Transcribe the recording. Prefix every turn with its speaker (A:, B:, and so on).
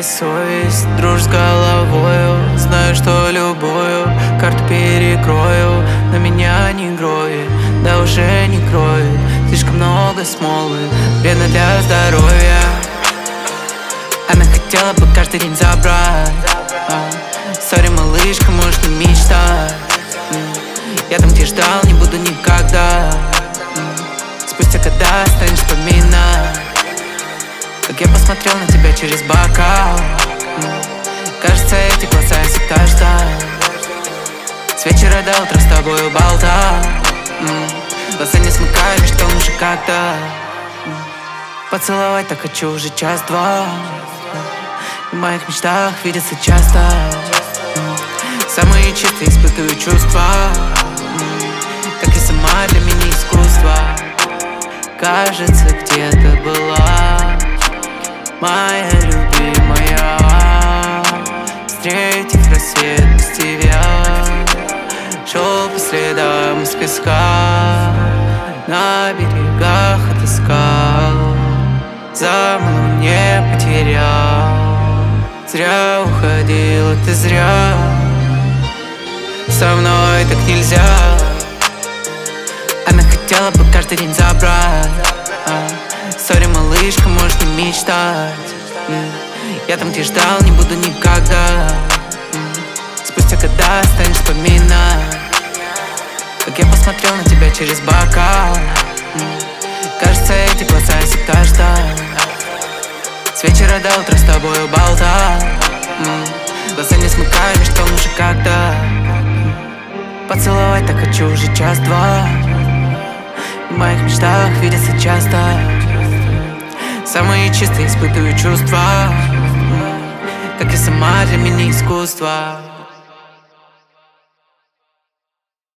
A: совесть, дружь с головою. Знаю, что любую карту перекрою, но меня не гроет, да уже не кроет. Слишком много смолы, вредно для здоровья. Она хотела бы каждый день забрать. Сори, малышка, можешь не мечтать. Я там, где ждал, не буду никогда. Спустя года станешь вспоминать, как я посмотрел на тебя через бокал. Кажется, эти глаза я всегда ждал. С вечера до утра с тобою болтал. Глаза не смыкали, что уже когда. Поцеловать так хочу уже час-два. В моих мечтах видится часто. Самые чистые испытываю чувства, как и сама для меня искусство. Кажется, где-то была моя любимая. Встретив рассвет без тебя, шел по следам из песка, на берегах отыскал, заманул, не потерял. Зря уходила ты, зря. Со мной так нельзя. Она хотела бы каждый день забрать. Сори, малышка, можешь не мечтать. Я там, где ждал, не буду никогда. Спустя года станешь вспоминать, как я посмотрел на тебя через бокал. Кажется, эти глаза я всегда ждал. С вечера до утра с тобою болтал. Глаза не смыкали, что уже когда. Поцеловать так хочу уже час-два. В моих мечтах видится часто. Самые чистые испытываю чувства, как и сама для меня искусство.